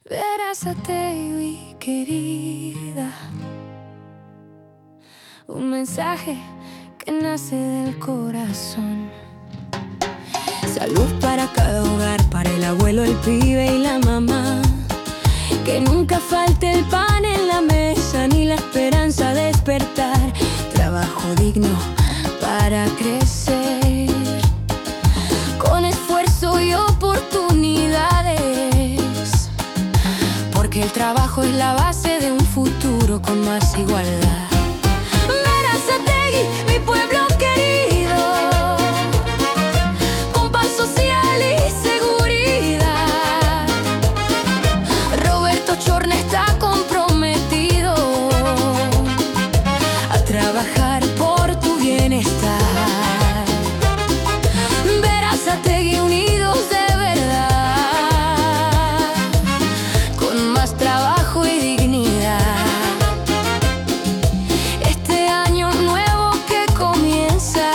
Verazategui, querida, un mensaje que nace del corazón. Salud para cada hogar, para el abuelo, el pibe y la mamá. Que nunca falte el pan en la mesa, ni la esperanza de despertar. Trabajo digno para crecer, con esfuerzo y oportunidades, porque el trabajo es la base de un futuro con más igualdad. Verazategui, mi pueblo querido, con paz social y seguridad. Roberto Chorne está comprometido a trabajar por tu bienestar. Verazategui, unidos de verdad, con más trabajo y dignidad. Este año nuevo que comienza,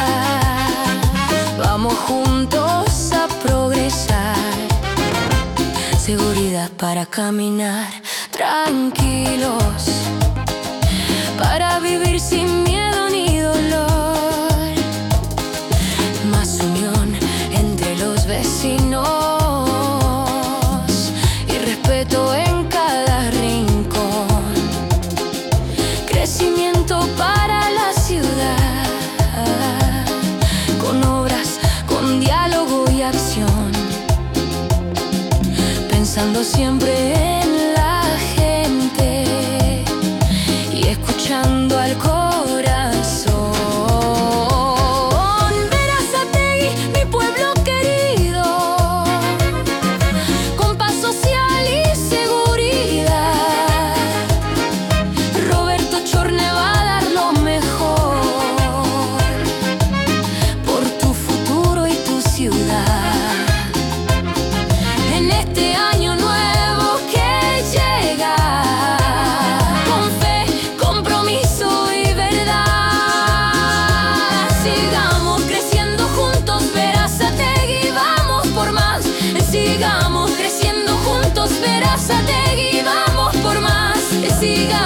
vamos juntos a progresar. Seguridad para caminar tranquilos, para vivir sin miedo ni dolor. Más unión entre los vecinos y respeto en cada rincón. Crecimiento para la ciudad, con obras, con diálogo y acción, pensando siempre en la gente y escuchando al corazón. Verazategui, mi pueblo querido, con paz social y seguridad. Roberto Chorne va a dar lo mejor por tu futuro y tu ciudad. En este año nuevo que llega, con fe, compromiso y verdad, sigamos creciendo juntos, Verazategui, vamos por más. Sigamos creciendo juntos, Verazategui, vamos por más. Sigamos